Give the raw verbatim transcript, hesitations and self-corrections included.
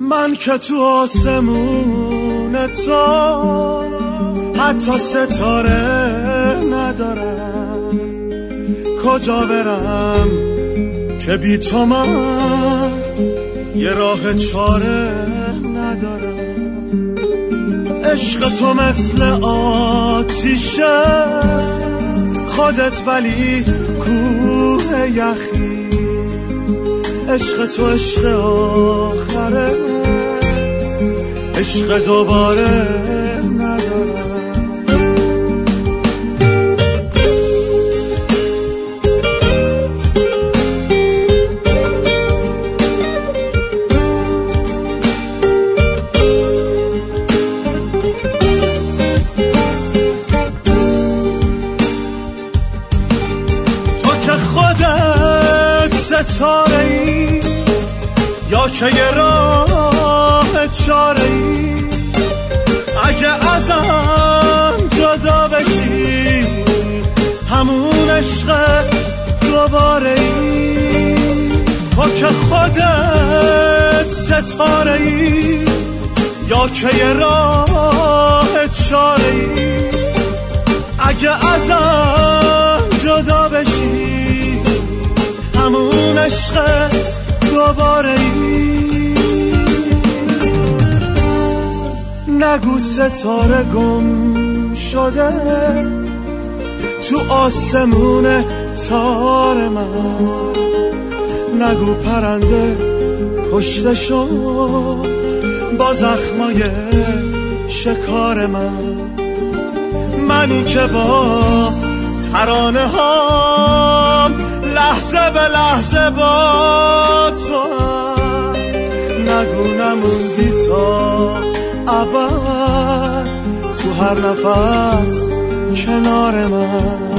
من که تو آسمون تو حتی ستاره ندارم، کجا برم که بی تو من یه راه چاره ندارم. عشق تو مثل آتیشه، خودت ولی کوه یخی. عشق تو عشق آخره، عشق دوباره ندارم. ستاره ای یا که یه راه چاره ای، اگه ازم جدا بشی همون عشق دوباره ای. تو که خودت ستاره ای یا که یه راه چاره ای، اگه ازم جدا بشی همون عشق دوباره ای. نگو ستاره گم شده تو آسمون تار من، نگو پرنده کشته شد با زخمای شکار من. منی که با ترانه هام لحظه به لحظه با تو هم، نگو نموندی تا ابد تو هر نفس کنار من.